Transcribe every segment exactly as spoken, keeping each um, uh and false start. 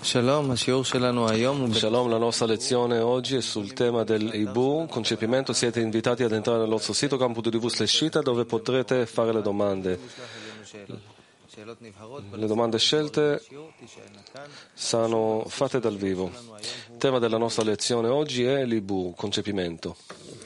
Shalom, la nostra lezione oggi è sul tema del Ibur, concepimento. Siete invitati ad entrare nel nostro sito campo punto t v slash shita dove potrete fare le domande. Le domande scelte saranno fatte dal vivo. Il tema della nostra lezione oggi è l'Ibur, concepimento.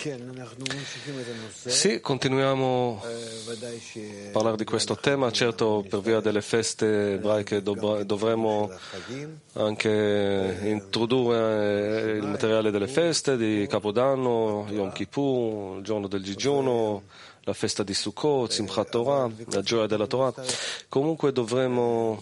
Sì, continuiamo a parlare di questo tema. Certo, per via delle feste ebraiche dovremo anche introdurre il materiale delle feste di Capodanno, Yom Kippur, il giorno del digiuno, la festa di Sukkot, Simchat Torah, la gioia della Torah. Comunque dovremo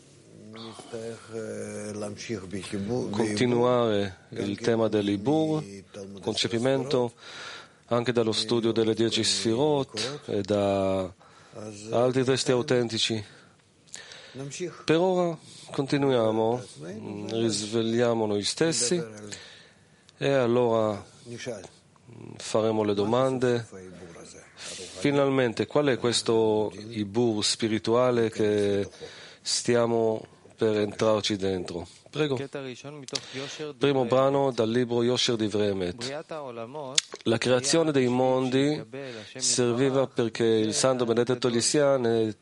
continuare il tema dell'Ibur, concepimento, anche dallo studio delle dieci Sfirot e da altri testi autentici. Per ora continuiamo, risvegliamo noi stessi e allora faremo le domande. Finalmente, qual è questo Ibur spirituale che stiamo per entrarci dentro? Prego. Primo brano dal libro Yosher Divrei Emet. La creazione dei mondi serviva perché il santo benedetto gli sia ne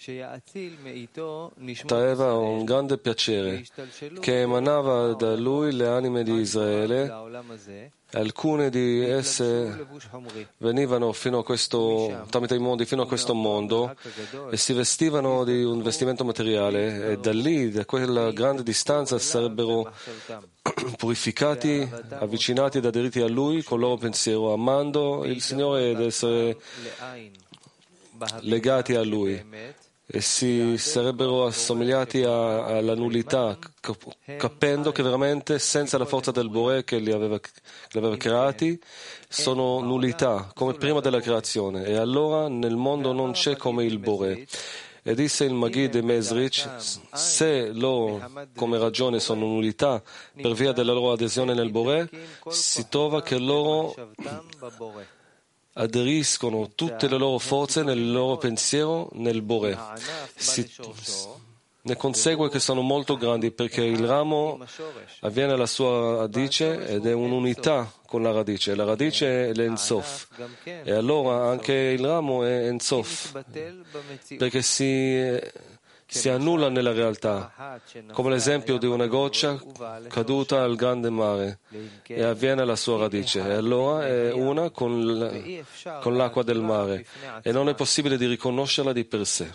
traeva un grande piacere che emanava da lui le anime di Israele. Alcune di esse venivano fino a questo, tramite i mondi fino a questo mondo e si vestivano di un vestimento materiale, e da lì, da quella grande distanza, sarebbero purificati, avvicinati ed aderiti a lui con il loro pensiero, amando il Signore ed essere legati a lui, e si sarebbero assomigliati a, alla nullità, capendo che veramente senza la forza del Boré che li aveva, che li aveva creati sono nullità, come prima della creazione, e allora nel mondo non c'è come il Boré. E disse il Magid de Mezrich, se loro come ragione sono nullità per via della loro adesione nel Boré, si trova che loro aderiscono tutte le loro forze nel loro pensiero nel Boré. Si, ne consegue che sono molto grandi perché il ramo avviene alla sua radice ed è un'unità con la radice. La radice è l'Ensof e allora anche il ramo è Ensof perché si si annulla nella realtà, come l'esempio di una goccia caduta al grande mare e avviene alla sua radice, e allora è una con, con l'acqua del mare e non è possibile di riconoscerla di per sé.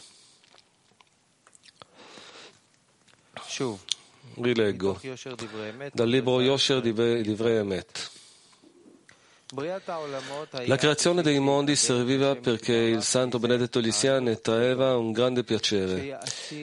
Rileggo dal libro Yosher Divrei Emet. La creazione dei mondi serviva perché il santo benedetto gli sia ne traeva un grande piacere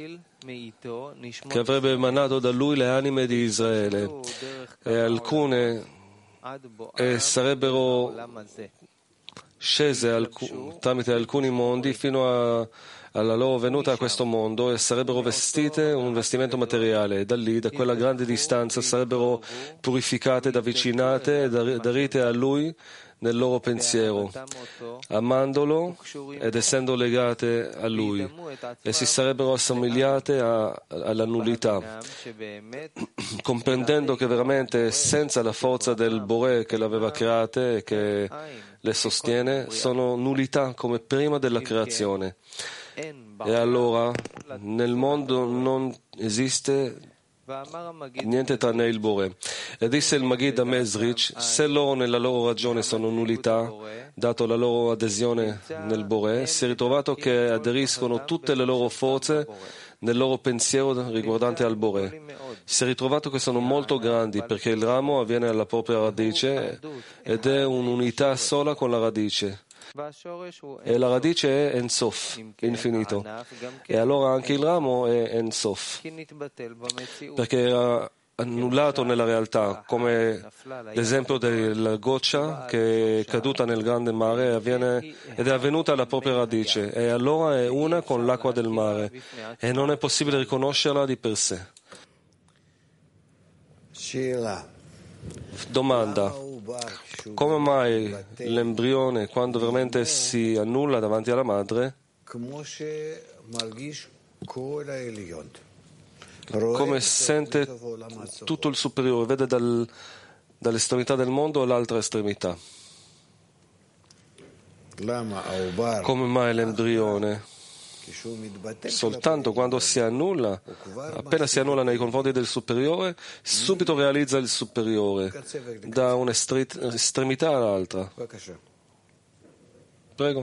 che avrebbe emanato da lui le anime di Israele, e alcune e sarebbero scese alc- tramite alcuni mondi fino a alla loro venuta a questo mondo e sarebbero vestite un vestimento materiale, e da lì, da quella grande distanza, sarebbero purificate ed avvicinate ed aderite a lui nel loro pensiero, amandolo ed essendo legate a lui, e si sarebbero assomigliate a, alla nullità, comprendendo che veramente senza la forza del Boré che l'aveva create e che le sostiene, sono nullità come prima della creazione. E allora nel mondo non esiste niente tranne il Boré. E disse il Magid a Mezrich, se loro nella loro ragione sono nullità, dato la loro adesione nel Boré, si è ritrovato che aderiscono tutte le loro forze nel loro pensiero riguardante al Boré. Si è ritrovato che sono molto grandi perché il ramo avviene alla propria radice ed è un'unità sola con la radice. E la radice è Ensof, infinito, e allora anche il ramo è Ensof, perché era annullato nella realtà, come l'esempio della goccia che è caduta nel grande mare avviene, ed è avvenuta alla propria radice, e allora è una con l'acqua del mare, e non è possibile riconoscerla di per sé. Domanda: come mai l'embrione, quando veramente si annulla davanti alla madre, come sente tutto il superiore, vede dal, dall'estremità del mondo all'altra estremità. Come mai l'embrione, soltanto quando si annulla, appena si annulla nei confronti del superiore, subito realizza il superiore da un'estremità all'altra? Prego.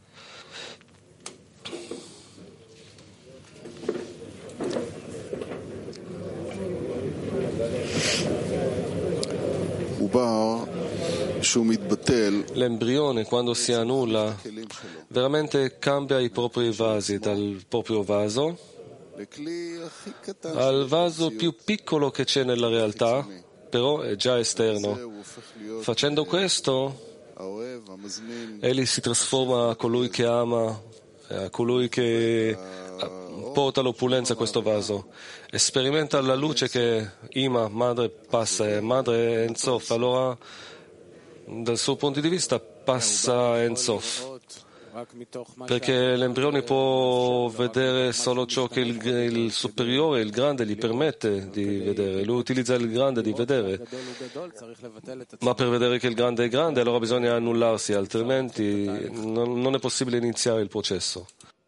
L'embrione, quando si annulla, veramente cambia i propri vasi, dal proprio vaso al vaso più piccolo che c'è nella realtà, però è già esterno. Facendo questo, egli si trasforma a colui che ama, a colui che porta l'opulenza a questo vaso. E sperimenta la luce che Ima, madre, passa, e madre è Ein Sof. Allora, dal suo punto di vista, passa Ein Sof. Perché l'embrione può vedere solo ciò che il, il superiore, il grande, gli permette di vedere. Lui utilizza il grande di vedere. Ma per vedere che il grande è grande, allora bisogna annullarsi, altrimenti non, non è possibile iniziare il processo.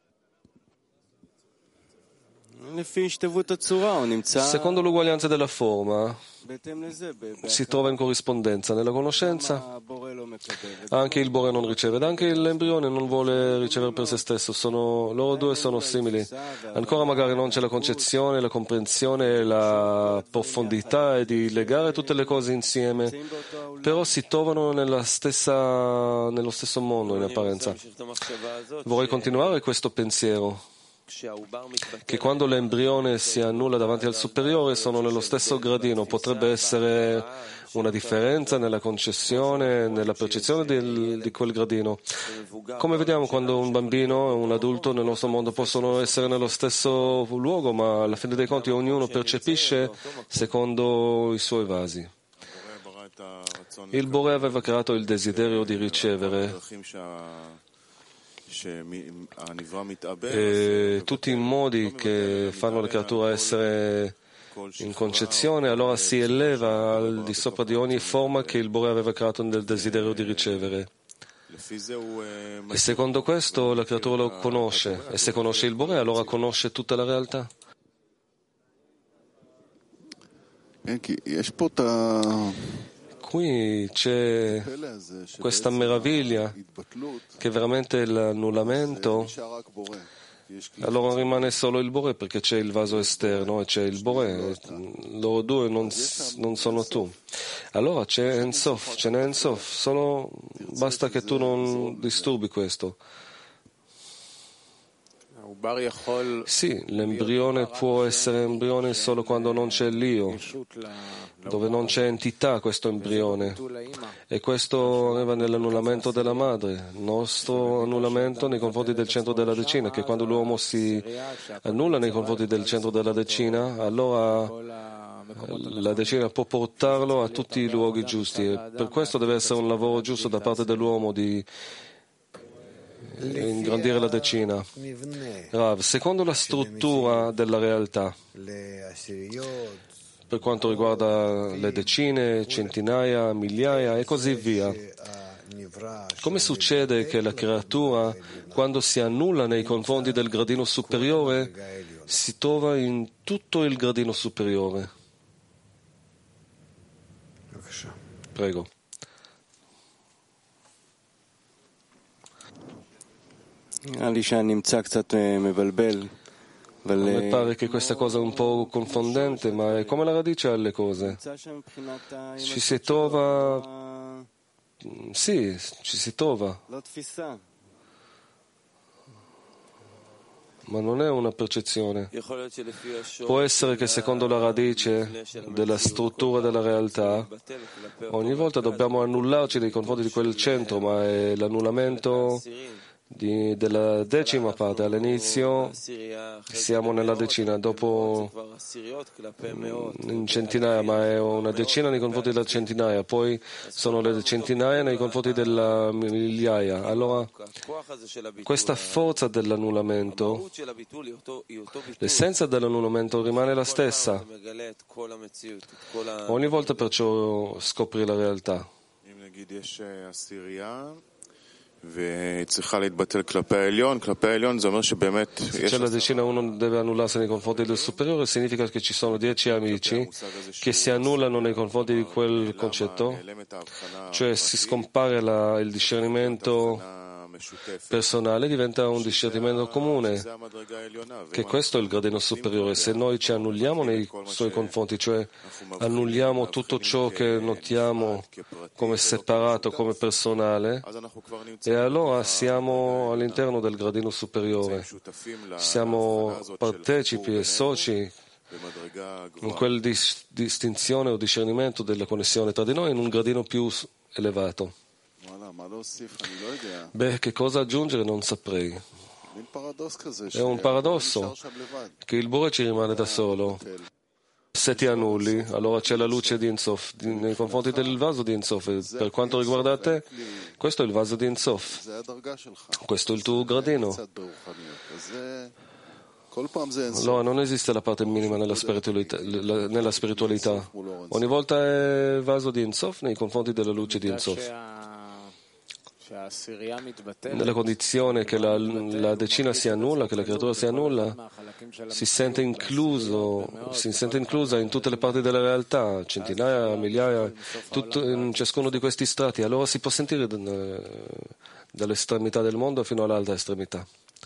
Secondo l'uguaglianza della forma, si trova in corrispondenza nella conoscenza. Anche il Bore non riceve, ed anche l'embrione non vuole ricevere per se stesso. Sono, loro due sono simili. Ancora magari non c'è la concezione, la comprensione, la profondità di legare tutte le cose insieme, però si trovano nella stessa, nello stesso mondo in apparenza. Vorrei continuare questo pensiero, che quando l'embrione si annulla davanti al superiore sono nello stesso gradino. Potrebbe essere una differenza nella concessione, nella percezione di, di quel gradino. Come vediamo, quando un bambino e un adulto nel nostro mondo possono essere nello stesso luogo, ma alla fine dei conti ognuno percepisce secondo i suoi vasi. Il Bore aveva creato il desiderio di ricevere, e tutti i modi che fanno la creatura essere in concezione, allora si eleva al di sopra di ogni forma che il Bore aveva creato nel desiderio di ricevere. E secondo questo la creatura lo conosce, e se conosce il Bore allora conosce tutta la realtà. Qui c'è questa meraviglia che veramente è l'annullamento, allora rimane solo il Bore perché c'è il vaso esterno e c'è il Bore, loro due non, non sono tu. Allora c'è Ein Sof, ce n'è Ein Sof, solo basta che tu non disturbi questo. Sì, l'embrione può essere embrione solo quando non c'è l'io, dove non c'è entità questo embrione, e questo arriva nell'annullamento della madre, il nostro annullamento nei confronti del centro della decina, che quando l'uomo si annulla nei confronti del centro della decina, allora la decina può portarlo a tutti i luoghi giusti, e per questo deve essere un lavoro giusto da parte dell'uomo di ingrandire la decina. Rav, secondo la struttura della realtà, per quanto riguarda le decine, centinaia, migliaia e così via, come succede che la creatura, quando si annulla nei confronti del gradino superiore, si trova in tutto il gradino superiore? Prego. A me pare che questa cosa è un po' confondente, ma è come la radice alle cose. Ci si trova... Sì, ci si trova. Ma non è una percezione. Può essere che secondo la radice della struttura della realtà, ogni volta dobbiamo annullarci nei confronti di quel centro, ma è l'annullamento di, della decima parte. All'inizio siamo nella decina, dopo in centinaia, ma è una decina nei confronti della centinaia, poi sono le centinaia nei confronti della migliaia. Allora, questa forza dell'annullamento, l'essenza dell'annullamento rimane la stessa. Ogni volta perciò scopri la realtà. Se c'è la decina, uno deve annullarsi nei confronti del superiore, significa che ci sono dieci amici che si annullano nei confronti di quel concetto, cioè si scompare la, il discernimento personale, diventa un discernimento comune, che questo è il gradino superiore. Se noi ci annulliamo nei suoi confronti, cioè annulliamo tutto ciò che notiamo come separato, come personale, e allora siamo all'interno del gradino superiore, siamo partecipi e soci in quella dis- distinzione o discernimento della connessione tra di noi in un gradino più elevato. Beh, che cosa aggiungere non saprei. È un paradosso che il Bore ci rimane da solo. Se ti annulli, allora c'è la luce di Ensof nei confronti del vaso di Ensof. Per quanto riguarda te, questo è il vaso di Ensof. Questo è il tuo gradino. Allora non esiste la parte minima nella spiritualità, nella spiritualità. Ogni volta è vaso di Ensof nei confronti della luce di Ensof. Nella condizione che la, la decina si annulla, che la creatura si annulla, si sente incluso, si sente inclusa in tutte le parti della realtà, centinaia, migliaia, tutto, in ciascuno di questi strati. Allora si può sentire dall'estremità del mondo fino all'altra estremità.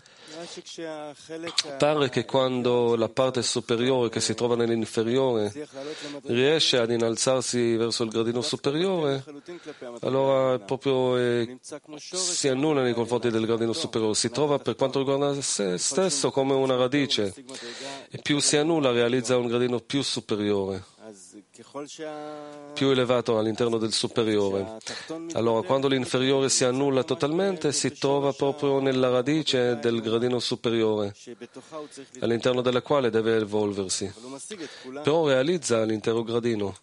Pare che quando la parte superiore che si trova nell'inferiore riesce ad innalzarsi verso il gradino superiore, allora proprio eh, si annulla nei confronti del gradino superiore, si trova per quanto riguarda se stesso come una radice, e più si annulla realizza un gradino più superiore, più elevato all'interno del superiore. Allora, quando l'inferiore si annulla totalmente, si trova proprio nella radice del gradino superiore, all'interno della quale deve evolversi. Però realizza l'intero gradino.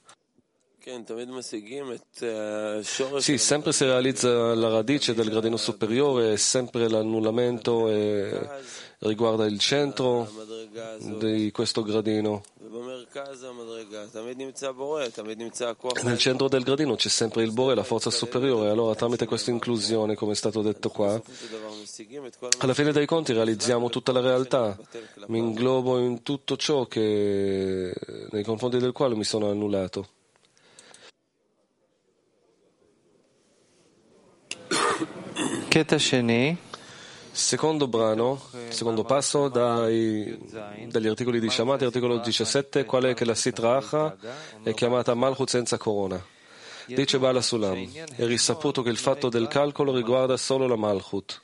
Sì, sempre si realizza la radice del gradino superiore, sempre l'annullamento e riguarda il centro di questo gradino. Nel centro del gradino c'è sempre il Bore, la forza superiore. Allora, tramite questa inclusione, come è stato detto qua, alla fine dei conti realizziamo tutta la realtà. Mi inglobo in tutto ciò che, nei confronti del quale mi sono annullato. Secondo brano, secondo passo dai, dagli articoli di Shamat, articolo diciassette, qual è che la Sitra Achra è chiamata Malchut senza corona. Dice Bala Sulam, è risaputo che il fatto del calcolo riguarda solo la Malchut.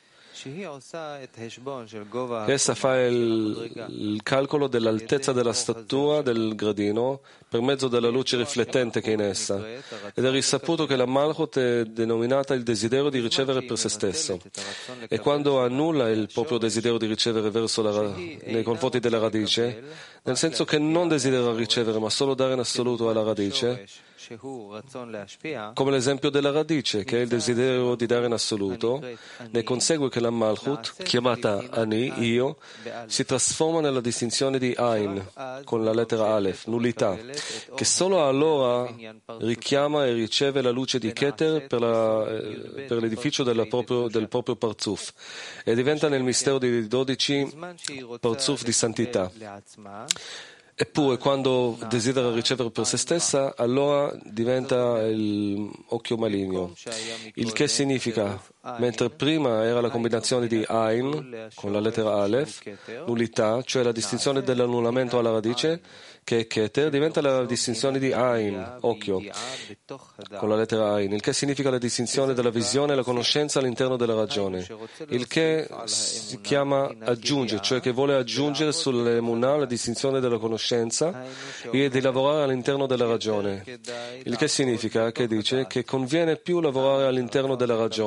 Essa fa il, il calcolo dell'altezza della statua del gradino per mezzo della luce riflettente che è in essa, ed è risaputo che la Malchut è denominata il desiderio di ricevere per se stesso, e quando annulla il proprio desiderio di ricevere verso la, nei confronti della radice, nel senso che non desidera ricevere ma solo dare in assoluto alla radice, come l'esempio della radice, che è il desiderio di dare in assoluto, ne consegue che la Malchut, chiamata Ani, io, si trasforma nella distinzione di Ain, con la lettera Aleph, nullità, che solo allora richiama e riceve la luce di Keter per, la, per l'edificio della proprio, del proprio Parzuf, e diventa nel mistero dei dodici Parzuf di santità. Eppure, quando desidera ricevere per se stessa, allora diventa l'occhio maligno, il che significa, mentre prima era la combinazione di Ain, con la lettera Aleph, nullità, cioè la distinzione dell'annullamento alla radice, che è Keter, diventa la distinzione di Ain, occhio, con la lettera Ain, il che significa la distinzione della visione e la conoscenza all'interno della ragione, il che si chiama aggiungere, cioè che vuole aggiungere sull'emunah la distinzione della conoscenza e di lavorare all'interno della ragione, il che significa che dice che conviene più lavorare all'interno della ragione,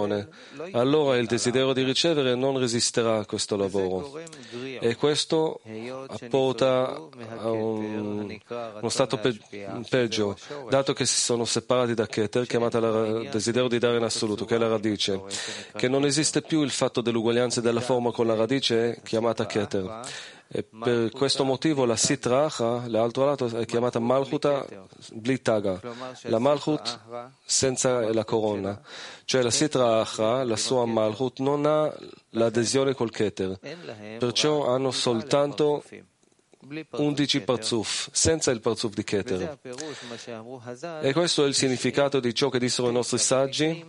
allora il desiderio di ricevere non resisterà a questo lavoro e questo porta a un, uno stato pe- peggio, dato che si sono separati da Keter, chiamata il desiderio di dare in assoluto, che è la radice, che non esiste più il fatto dell'uguaglianza della forma con la radice, chiamata Keter. E per questo motivo la Sitra Achra, l'altro lato, è chiamata Malchuta Blitaga, la Malchut senza la corona. Cioè la Sitra Achra, la sua Malchut, non ha l'adesione col Keter, perciò hanno soltanto undici parzuf, senza il parzuf di Keter. E questo è il significato di ciò che dissero i nostri saggi.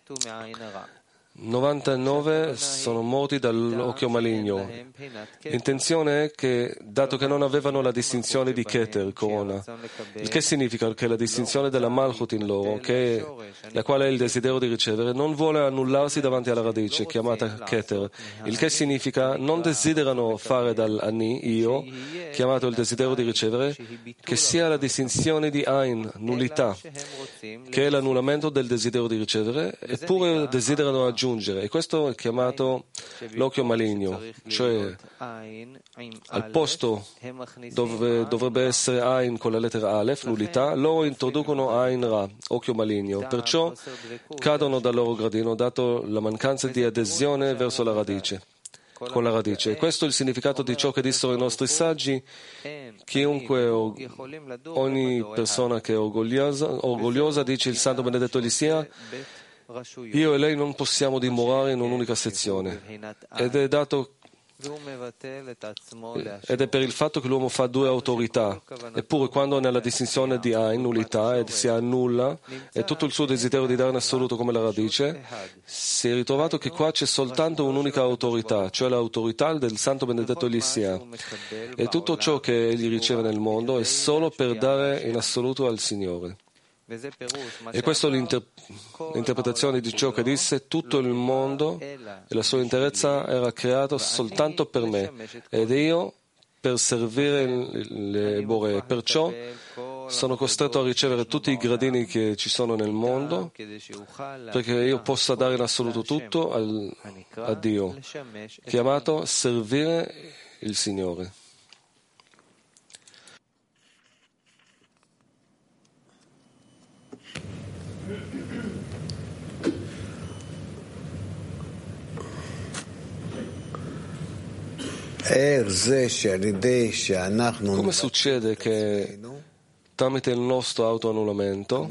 novantanove sono morti dall'occhio maligno. L'intenzione è che, dato che non avevano la distinzione di Keter, corona, il che significa che la distinzione della Malchut in loro, che è, la quale è il desiderio di ricevere, non vuole annullarsi davanti alla radice, chiamata Keter, il che significa non desiderano fare dall'Ani, io, chiamato il desiderio di ricevere, che sia la distinzione di Ain, nullità, che è l'annullamento del desiderio di ricevere, eppure desiderano aggiungere. E questo è chiamato l'occhio maligno, cioè al posto dove dovrebbe essere Ain con la lettera Aleph, nullità, loro introducono Ain Ra, occhio maligno, perciò cadono dal loro gradino dato la mancanza di adesione verso la radice. Con la radice. E questo è il significato di ciò che dissero i nostri saggi. Chiunque, ogni persona che è orgogliosa, orgogliosa dice il Santo Benedetto egli sia, io e lei non possiamo dimorare in un'unica sezione, ed è dato ed è per il fatto che l'uomo fa due autorità, eppure quando è nella distinzione di Ain, nullità, ed si annulla, e tutto il suo desiderio di dare in assoluto come la radice, si è ritrovato che qua c'è soltanto un'unica autorità, cioè l'autorità del Santo Benedetto egli sia, e tutto ciò che egli riceve nel mondo è solo per dare in assoluto al Signore. E questa è l'interpretazione di ciò che disse: tutto il mondo e la sua interezza era creato soltanto per me ed io per servire le Bore. Perciò sono costretto a ricevere tutti i gradini che ci sono nel mondo perché io possa dare in assoluto tutto al, a Dio, chiamato servire il Signore. Come succede che tramite il nostro autoannullamento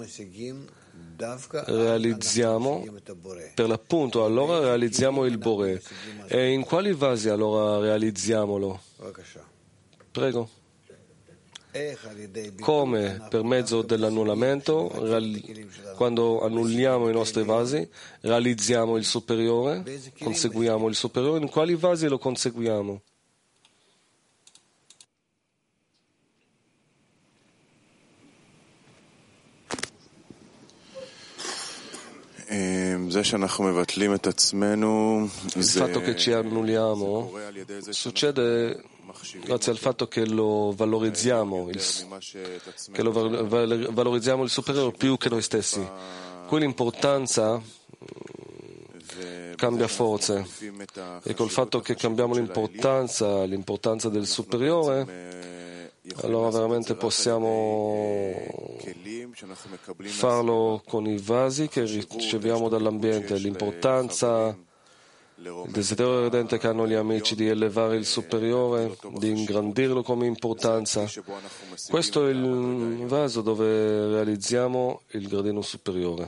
realizziamo, per l'appunto, allora realizziamo il Bore? E in quali vasi allora realizziamolo? Prego. Come per mezzo dell'annullamento, quando annulliamo i nostri vasi, realizziamo il superiore, conseguiamo il superiore. In quali vasi lo conseguiamo? Il fatto che ci annulliamo succede grazie al fatto che lo valorizziamo, il, che lo valorizziamo il superiore più che noi stessi. Qui l'importanza cambia forze e col fatto che cambiamo l'importanza, l'importanza del superiore, allora veramente possiamo farlo con i vasi che riceviamo dall'ambiente, l'importanza, il desiderio ardente che hanno gli amici di elevare il superiore, di ingrandirlo come importanza. Questo è il vaso dove realizziamo il gradino superiore.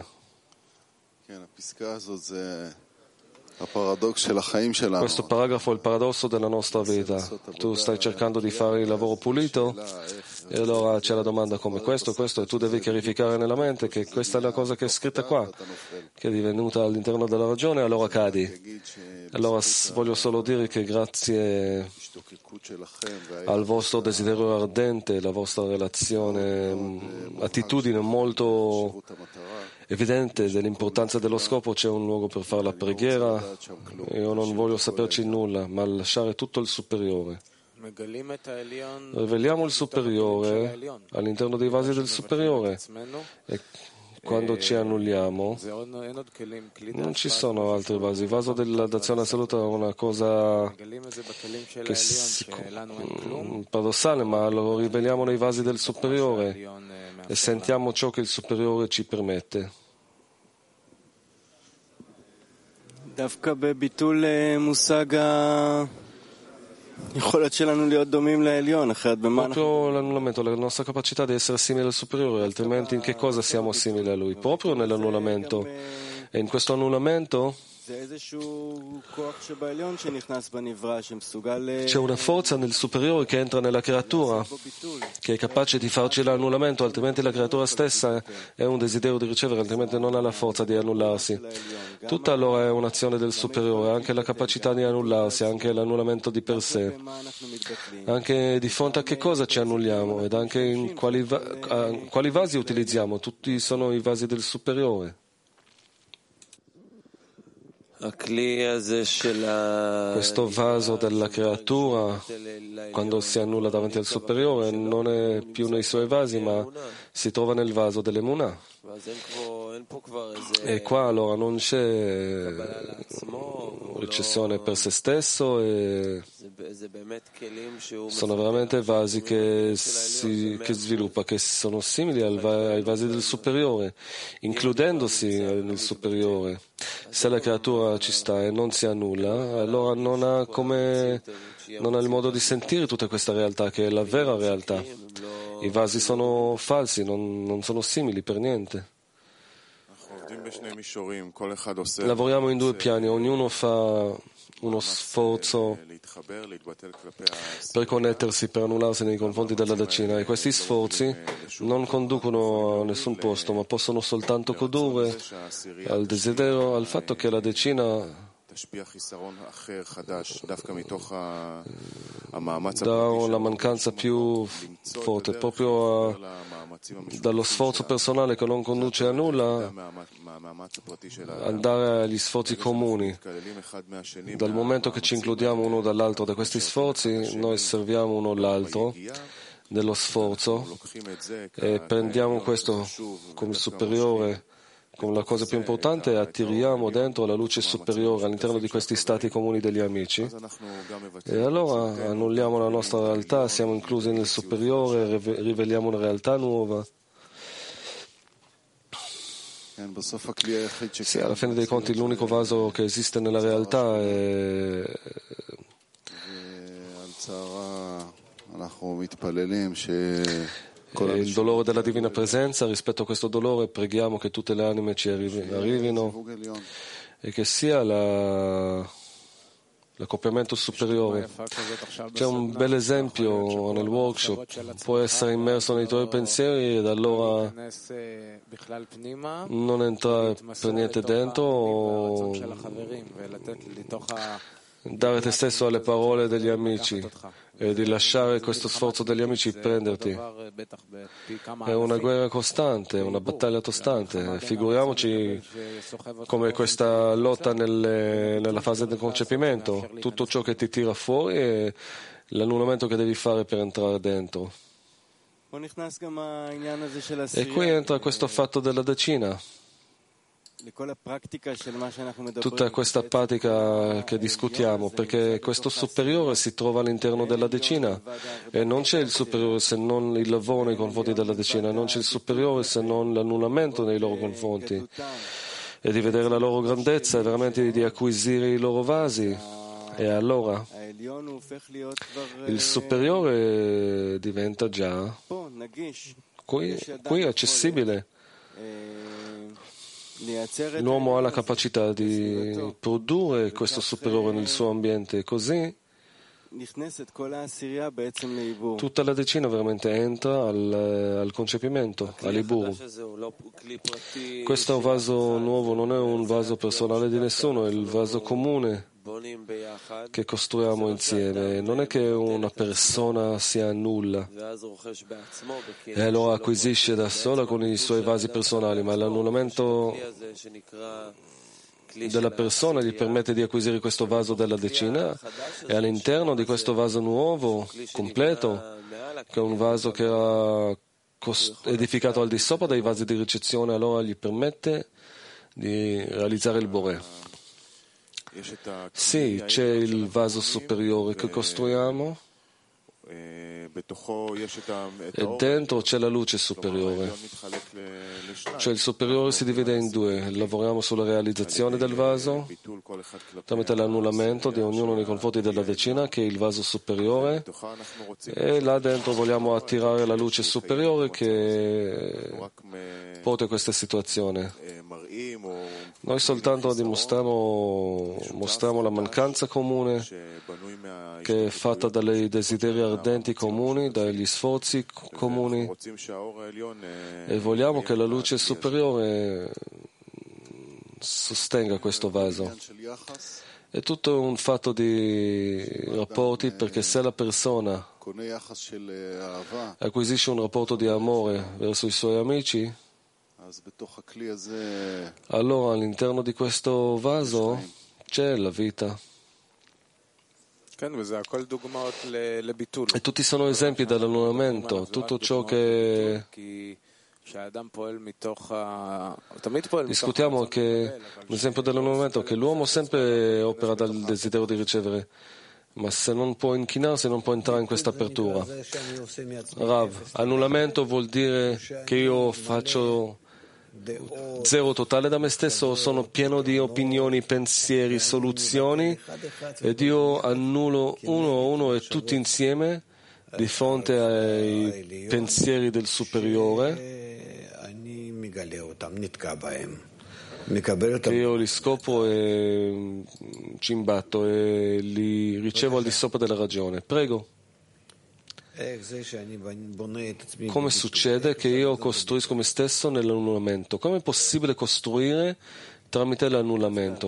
Questo paragrafo è il paradosso della nostra vita. Tu stai cercando di fare il lavoro pulito e allora c'è la domanda come questo, questo, e tu devi chiarificare nella mente che questa è la cosa che è scritta qua, che è divenuta all'interno della ragione, allora cadi. Allora voglio solo dire che grazie al vostro desiderio ardente, la vostra relazione, attitudine molto evidente dell'importanza dello scopo, c'è un luogo per fare la preghiera. Io non voglio saperci nulla, ma lasciare tutto il superiore. Riveliamo il superiore all'interno dei vasi del superiore. E quando ci annulliamo, non ci sono altri vasi. Il vaso della dazione assoluta è una cosa che si, paradossale, ma lo riveliamo nei vasi del superiore e sentiamo ciò che il superiore ci permette. Proprio l'annullamento, la nostra capacità di essere simili al superiore, altrimenti in che cosa siamo simili a lui? Proprio nell'annullamento. E in questo annullamento c'è una forza nel superiore che entra nella creatura, che è capace di farci l'annullamento, altrimenti la creatura stessa è un desiderio di ricevere, altrimenti non ha la forza di annullarsi. Tutta allora è un'azione del superiore, anche la capacità di annullarsi, anche l'annullamento di per sé. Anche di fronte a che cosa ci annulliamo ed anche in quali, va- quali vasi utilizziamo. Tutti sono i vasi del superiore. Questo vaso della creatura, quando si annulla davanti al superiore, non è più nei suoi vasi, ma si trova nel vaso dell'Emunah. E qua allora non c'è recessione per se stesso, e sono veramente vasi che si che sviluppa, che sono simili al va- ai vasi del superiore, includendosi nel superiore. Se la creatura ci sta e non si annulla, allora non ha come non ha il modo di sentire tutta questa realtà, che è la vera realtà. I vasi sono falsi, non, non sono simili per niente. Lavoriamo in due piani, ognuno fa uno sforzo per connettersi, per annullarsi nei confronti della decina, e questi sforzi non conducono a nessun posto, ma possono soltanto condurre al desiderio, al fatto che la decina dà una mancanza più forte, proprio a, dallo sforzo personale che non conduce a nulla, andare agli sforzi comuni. Dal momento che ci includiamo uno dall'altro da questi sforzi, noi serviamo uno l'altro nello sforzo e prendiamo questo come superiore, come la cosa più importante, e attiriamo dentro la luce superiore all'interno di questi stati comuni degli amici, e allora annulliamo la nostra realtà, siamo inclusi nel superiore, riveliamo una realtà nuova. Sì, alla fine dei conti l'unico vaso che esiste nella realtà è E il dolore della divina presenza. Rispetto a questo dolore preghiamo che tutte le anime ci arrivi, arrivino e che sia la, l'accoppiamento superiore. C'è un bel esempio nel workshop: puoi essere immerso nei tuoi pensieri ed allora non entrare per niente dentro, o dare te stesso alle parole degli amici e di lasciare questo sforzo degli amici prenderti. È una guerra costante, una battaglia costante. Figuriamoci come questa lotta nelle, nella fase del concepimento. Tutto ciò che ti tira fuori è l'annullamento che devi fare per entrare dentro. E qui entra questo fatto della decina. Tutta questa pratica che discutiamo, perché questo superiore si trova all'interno della decina e non c'è il superiore se non il lavoro nei confronti della decina, non c'è il superiore se non l'annullamento nei loro confronti, e di vedere la loro grandezza e veramente di acquisire i loro vasi. E allora il superiore diventa già qui, qui accessibile. L'uomo ha la capacità di produrre questo superiore nel suo ambiente, così tutta la decina veramente entra al, al concepimento, all'ibur. Questo vaso nuovo non è un vaso personale di nessuno, è il vaso comune che costruiamo insieme. Non è che una persona si annulla e allora acquisisce da sola con i suoi vasi personali, ma l'annullamento della persona gli permette di acquisire questo vaso della decina, e all'interno di questo vaso nuovo, completo, che è un vaso che era edificato al di sopra dei vasi di ricezione, allora gli permette di realizzare il Boré. Sì, c'è il vaso superiore che costruiamo e dentro c'è la luce superiore. Cioè il superiore si divide in due. Lavoriamo sulla realizzazione del vaso tramite l'annullamento di ognuno nei confronti della decina, che è il vaso superiore, e là dentro vogliamo attirare la luce superiore che porta a questa situazione. Noi soltanto dimostriamo mostriamo la mancanza comune che è fatta dai desideri ardenti comuni, dagli sforzi comuni, e vogliamo che la luce superiore sostenga questo vaso. È tutto un fatto di rapporti, perché se la persona acquisisce un rapporto di amore verso i suoi amici, allora all'interno di questo vaso c'è la vita. E tutti sono esempi dell'annullamento. Tutto ciò che discutiamo che l'esempio dell'annullamento, che l'uomo sempre opera dal desiderio di ricevere, ma se non può inchinarsi non può entrare in questa apertura. Rav, annullamento vuol dire che io faccio zero totale da me stesso, sono pieno di opinioni, pensieri, soluzioni, ed io annullo uno a uno e tutti insieme di fronte ai pensieri del superiore, che io li scopro e ci imbatto e li ricevo al di sopra della ragione. Prego. Come succede che io costruisco me stesso nell'annullamento? Come è possibile costruire tramite l'annullamento?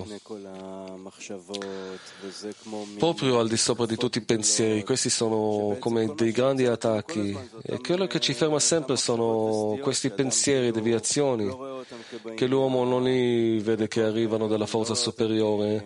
Proprio al di sopra di tutti i pensieri. Questi sono come dei grandi attacchi, e quello che ci ferma sempre sono questi pensieri, deviazioni, che l'uomo non li vede che arrivano dalla forza superiore.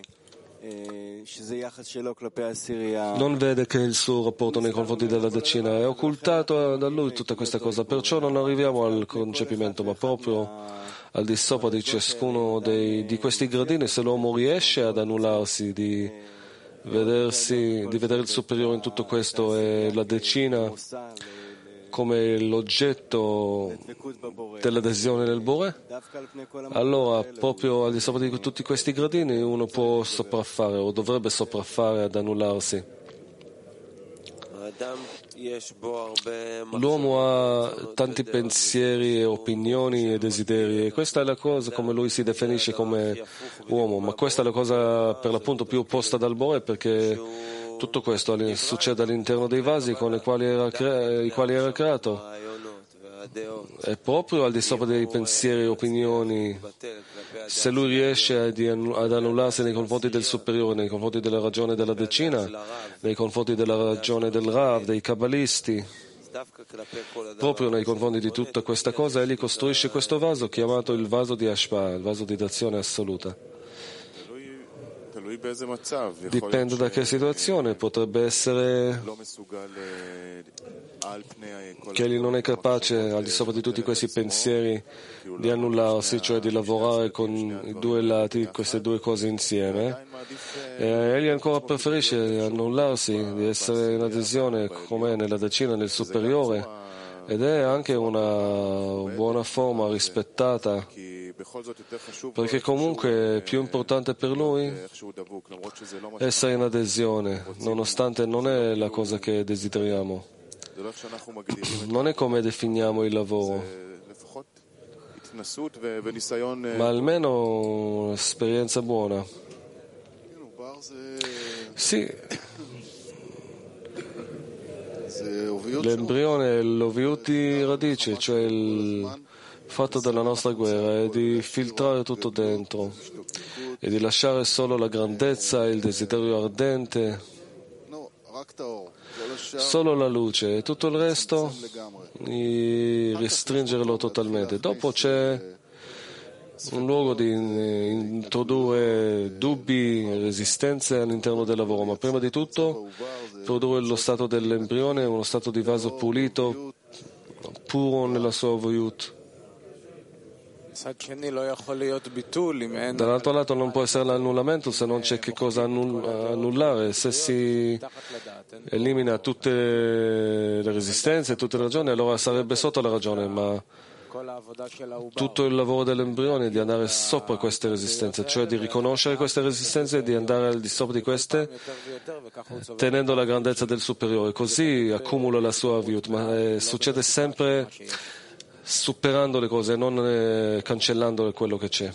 Non vede che il suo rapporto nei confronti della decina è occultato da lui, tutta questa cosa, perciò non arriviamo al concepimento, ma proprio al di sopra di ciascuno dei, di questi gradini, se l'uomo riesce ad annullarsi, di, vedersi, di vedere il superiore in tutto questo e la decina come l'oggetto dell'adesione nel Boré, allora proprio al di sopra di tutti questi gradini uno può sopraffare o dovrebbe sopraffare ad annullarsi. L'uomo ha tanti pensieri e opinioni e desideri, e questa è la cosa come lui si definisce come uomo, ma questa è la cosa per l'appunto più opposta dal Boré, perché tutto questo succede all'interno dei vasi con i quali era, cre- i quali era creato. È proprio al di sopra dei pensieri e opinioni. Se lui riesce ad annullarsi nei confronti del superiore, nei confronti della ragione della decina, nei confronti della ragione del Rav, dei Kabbalisti, proprio nei confronti di tutta questa cosa, egli costruisce questo vaso chiamato il vaso di Ashpa, il vaso di d'azione assoluta. Dipende da che situazione, potrebbe essere che egli non è capace al di sopra di tutti questi pensieri di annullarsi, cioè di lavorare con i due lati, queste due cose insieme, e egli ancora preferisce annullarsi, di essere in adesione come nella decina, nel superiore, ed è anche una buona forma rispettata, perché comunque è più importante per lui essere in adesione, nonostante non è la cosa che desideriamo. Non è come definiamo il lavoro, ma almeno un'esperienza buona. Sì, l'embrione è l'oviuti radice, cioè il fatto della nostra guerra è di filtrare tutto dentro e di lasciare solo la grandezza e il desiderio ardente, solo la luce, e tutto il resto di restringerlo totalmente. Dopo c'è un luogo di introdurre dubbi e resistenze all'interno del lavoro, ma prima di tutto produrre lo stato dell'embrione, uno stato di vaso pulito, puro nella sua Oviyut. Dall'altro lato non può essere l'annullamento se non c'è che cosa annullare. Se si elimina tutte le resistenze, tutte le ragioni, allora sarebbe sotto la ragione, ma tutto il lavoro dell'embrione è di andare sopra queste resistenze, cioè di riconoscere queste resistenze e di andare al di sopra di queste tenendo la grandezza del superiore, così accumula la sua Aviyut, ma eh, succede sempre superando le cose, non eh, cancellando quello che c'è.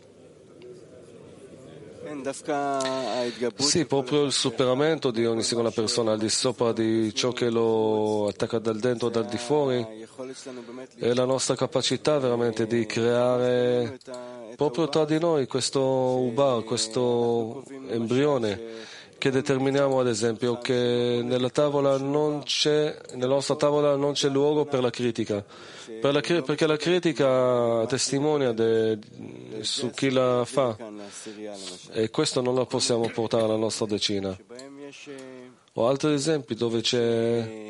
Sì, proprio il superamento di ogni singola persona al di sopra di ciò che lo attacca dal dentro o dal di fuori è la nostra capacità veramente di creare proprio tra di noi questo ubar, questo embrione, che determiniamo ad esempio che nella tavola non c'è, nella nostra tavola non c'è luogo per la critica, per la, perché la critica testimonia de, su chi la fa e questo non la possiamo portare alla nostra decina. Ho altri esempi dove c'è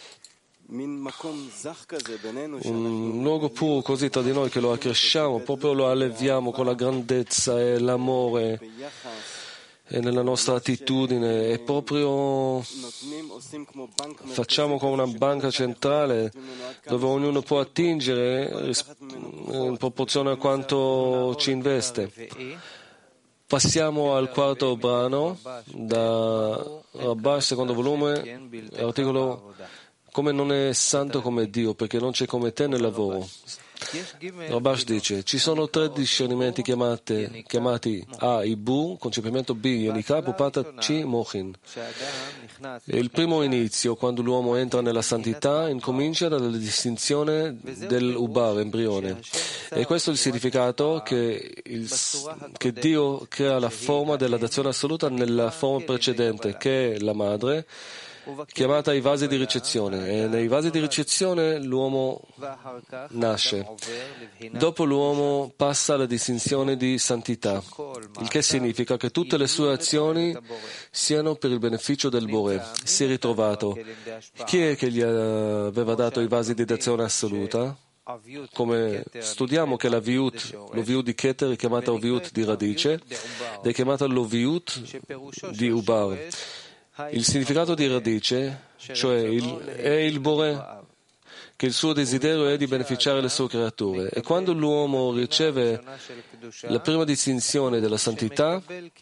un luogo puro così tra di noi che lo accresciamo, proprio lo alleviamo con la grandezza e l'amore e nella nostra attitudine e proprio facciamo come una banca centrale dove ognuno può attingere in proporzione a quanto ci investe. Passiamo al quarto brano da Rabash, secondo volume, articolo come non è santo come Dio, perché non c'è come te nel lavoro. Rabash dice, ci sono tre discernimenti chiamate, chiamati A, Ibu, concepimento, B, Yenika, Pupata, C, Mochin. Il primo inizio, quando l'uomo entra nella santità, incomincia dalla distinzione dell'Ubar, embrione. E questo è il significato che, il, che Dio crea la forma della dazione assoluta nella forma precedente, che è la madre, chiamata i vasi di ricezione, e nei vasi di ricezione l'uomo nasce. Dopo l'uomo passa alla distinzione di santità, il che significa che tutte le sue azioni siano per il beneficio del Bore. Si è ritrovato. Chi è che gli aveva dato i vasi di dazione assoluta? Come studiamo che la viut, l'oviut di Keter è chiamata oviut di radice ed è chiamata l'oviut di Ubar. Il significato di radice, cioè il, è il Bore, che il suo desiderio è di beneficiare le sue creature. E quando l'uomo riceve la prima distinzione della santità,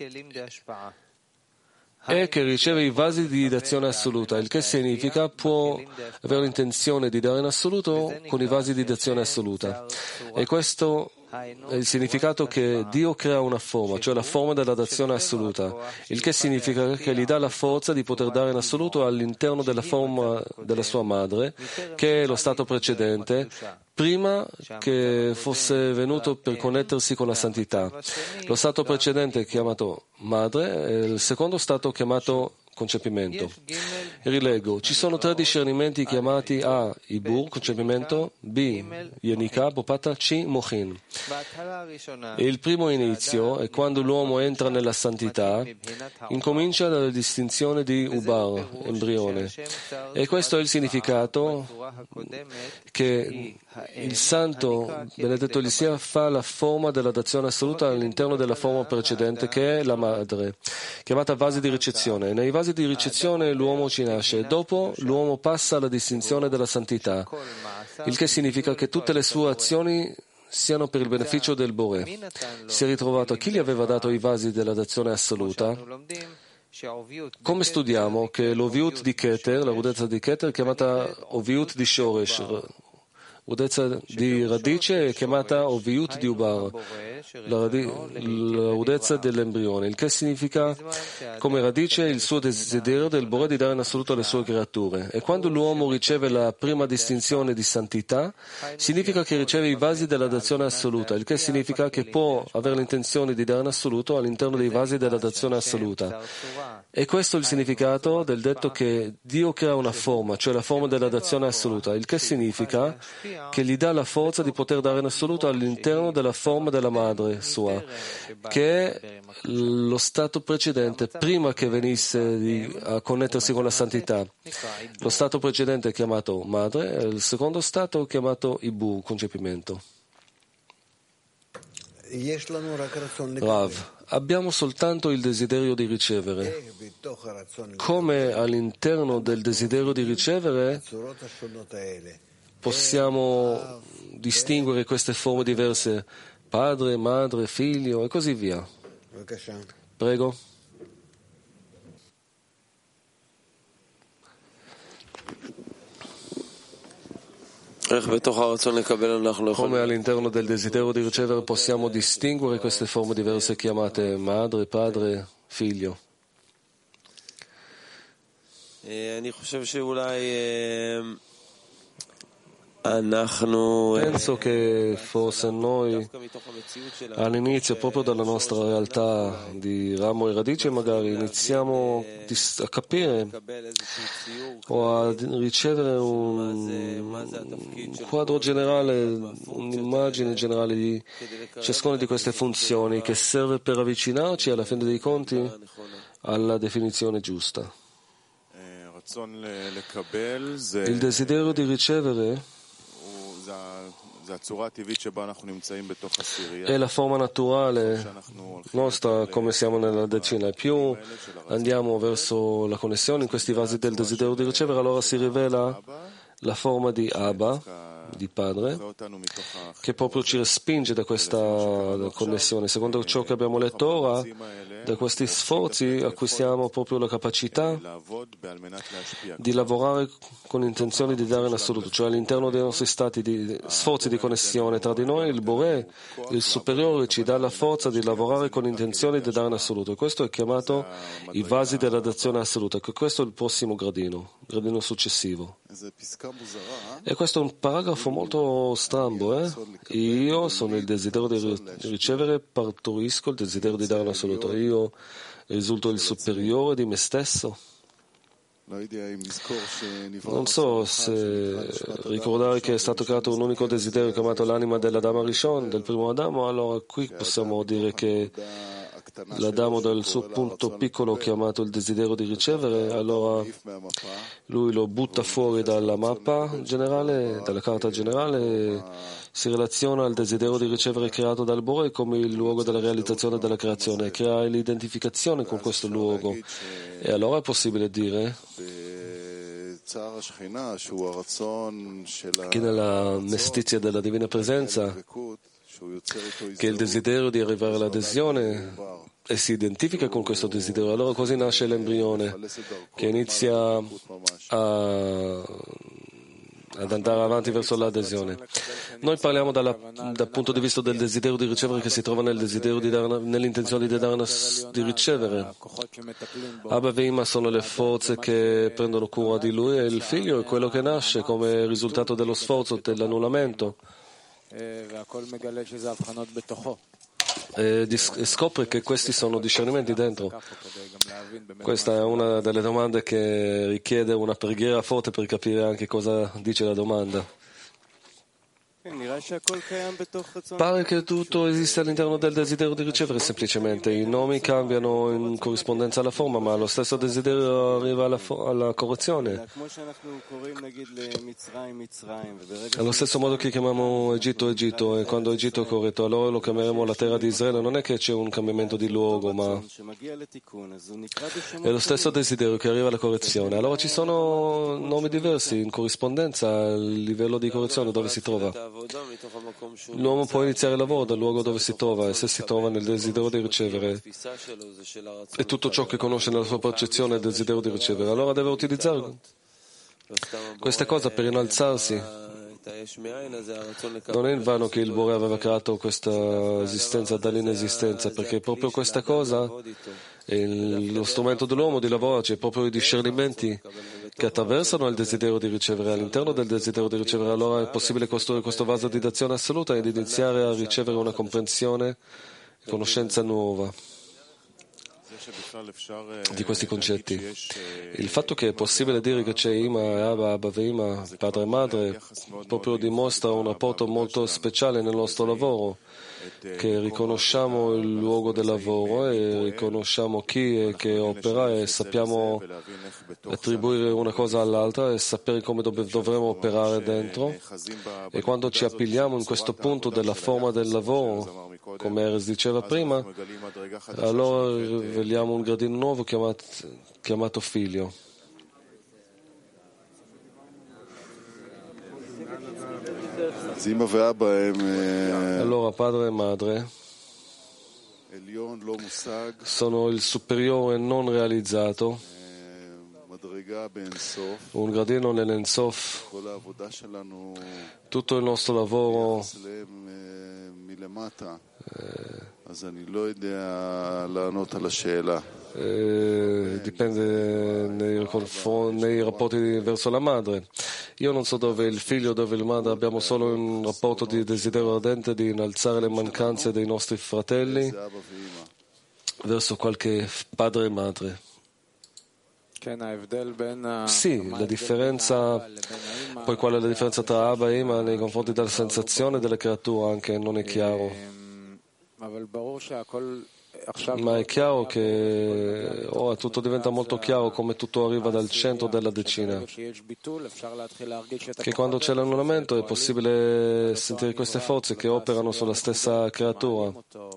è che riceve i vasi di dazione assoluta, il che significa può avere l'intenzione di dare in assoluto con i vasi di dazione assoluta. E questo è il significato che Dio crea una forma, cioè la forma della dazione assoluta, il che significa che gli dà la forza di poter dare in assoluto all'interno della forma della sua madre, che è lo stato precedente, prima che fosse venuto per connettersi con la santità. Lo stato precedente è chiamato madre e il secondo stato chiamato concepimento. Rileggo, ci sono tre discernimenti chiamati A, Ibur, concepimento, B, Yenika, Popata, C, Mochin. E il primo inizio è quando l'uomo entra nella santità, incomincia dalla distinzione di Ubar, embrione. E questo è il significato che il santo, benedetto gli sia, fa la forma della dazione assoluta all'interno della forma precedente, che è la madre, chiamata vasi di ricezione. E nei vasi di ricezione l'uomo ci nasce e dopo l'uomo passa alla distinzione della santità, il che significa che tutte le sue azioni siano per il beneficio del Bore. Si è ritrovato chi gli aveva dato i vasi della dazione assoluta. Come studiamo che l'oviut di Keter, la rudezza di Keter, è chiamata oviut di Shoresh, rudezza di radice è chiamata oviut di Ubar, la, radi- la rudezza dell'embrione, il che significa come radice il suo desiderio del Bore di dare in assoluto alle sue creature. E quando l'uomo riceve la prima distinzione di santità, significa che riceve i vasi della dazione assoluta, il che significa che può avere l'intenzione di dare in assoluto all'interno dei vasi della dazione assoluta. E questo è il significato del detto che Dio crea una forma, cioè la forma della dazione assoluta, il che significa che gli dà la forza di poter dare in assoluto all'interno della forma della madre sua, che è lo stato precedente, prima che venisse di, a connettersi con la santità. Lo stato precedente è chiamato madre e il secondo stato è chiamato Ibu, concepimento. Rav, abbiamo soltanto il desiderio di ricevere. Come all'interno del desiderio di ricevere possiamo distinguere queste forme diverse, padre, madre, figlio e così via. Prego. Come all'interno del desiderio di ricevere possiamo distinguere queste forme diverse chiamate madre, padre, figlio? Penso che forse noi all'inizio, proprio dalla nostra realtà di ramo e radice, magari iniziamo a capire o a ricevere un quadro generale, un'immagine generale di ciascuna di queste funzioni che serve per avvicinarci alla fine dei conti alla definizione giusta. Il desiderio di ricevere è la forma naturale nostra come siamo nella decina. E più andiamo verso la connessione in questi vasi del desiderio di ricevere, allora si rivela la forma di Abba, di padre, che proprio ci respinge da questa connessione. Secondo ciò che abbiamo letto ora, da questi sforzi acquistiamo proprio la capacità di lavorare con intenzione di dare in assoluto, cioè all'interno dei nostri stati di sforzi di connessione tra di noi, il Boré, il superiore, ci dà la forza di lavorare con intenzione di dare in assoluto. E questo è chiamato i vasi della dazione assoluta, che questo è il prossimo gradino, gradino successivo. E questo è un paragrafo molto strambo, eh? Io sono il desiderio di ricevere, partorisco il desiderio di dare in assoluto. Io risulto il superiore di me stesso. Non so se ricordare che è stato creato un unico desiderio chiamato l'anima dell'Adamo Rishon, del primo Adamo, allora qui possiamo dire che l'Adamo dal suo punto piccolo chiamato il desiderio di ricevere, allora lui lo butta fuori dalla mappa generale, dalla carta generale, si relaziona al desiderio di ricevere creato dal Boré come il luogo della realizzazione della creazione, crea l'identificazione con questo luogo. E allora è possibile dire che nella mestizia della divina presenza, che il desiderio di arrivare all'adesione e si identifica con questo desiderio, allora così nasce l'embrione che inizia a ad andare avanti verso l'adesione. Noi parliamo dalla, dal punto di vista del desiderio di ricevere che si trova nel desiderio di dare, nell'intenzione di, dare, di ricevere. Abba e Ima sono le forze che prendono cura di lui e il figlio è quello che nasce come risultato dello sforzo, dell'annullamento. E scopre che questi sono discernimenti dentro. Questa è una delle domande che richiede una preghiera forte per capire anche cosa dice la domanda. Pare che tutto esiste all'interno del desiderio di ricevere semplicemente. I nomi cambiano in corrispondenza alla forma, ma lo stesso desiderio arriva alla, fo- alla correzione. Allo stesso modo che chiamiamo Egitto Egitto, e quando Egitto è corretto, allora lo chiameremo la terra di Israele. Non è che c'è un cambiamento di luogo, ma è lo stesso desiderio che arriva alla correzione. Allora ci sono nomi diversi in corrispondenza al livello di correzione dove si trova. L'uomo può iniziare il lavoro dal luogo dove si trova, e se si trova nel desiderio di ricevere e tutto ciò che conosce nella sua percezione è il desiderio di ricevere, allora deve utilizzare questa cosa per innalzarsi. Non è in vano che il Boré aveva creato questa esistenza dall'inesistenza, perché proprio questa cosa è lo strumento dell'uomo di lavorarci, è proprio i discernimenti che attraversano il desiderio di ricevere. All'interno del desiderio di ricevere allora è possibile costruire questo vaso di dazione assoluta ed iniziare a ricevere una comprensione e conoscenza nuova. di questi concetti. Il fatto che è possibile dire che c'è Ima e Abba, Abba e Ima, padre e madre, proprio dimostra un rapporto molto speciale nel nostro lavoro, che riconosciamo il luogo del lavoro e riconosciamo chi è che opera e sappiamo attribuire una cosa all'altra e sapere come dov- dovremo operare dentro. E quando ci appigliamo in questo punto della forma del lavoro, come Erez diceva prima, allora riveliamo un gradino nuovo chiamato, chiamato figlio. Allora padre e madre sono il superiore non realizzato, un gradino nell'Ensof. Tutto il nostro lavoro eh, dipende nei, nei rapporti verso la madre. Io non so dove il figlio, dove la madre, abbiamo solo un rapporto di desiderio ardente di innalzare le mancanze dei nostri fratelli verso qualche padre e madre. Sì, la differenza, poi qual è la differenza tra Abba e Ima nei confronti della sensazione della creatura anche non è chiaro. Ma è chiaro che ora tutto diventa molto chiaro come tutto arriva dal centro della decina. Che quando c'è l'annullamento è possibile sentire queste forze che operano sulla stessa creatura.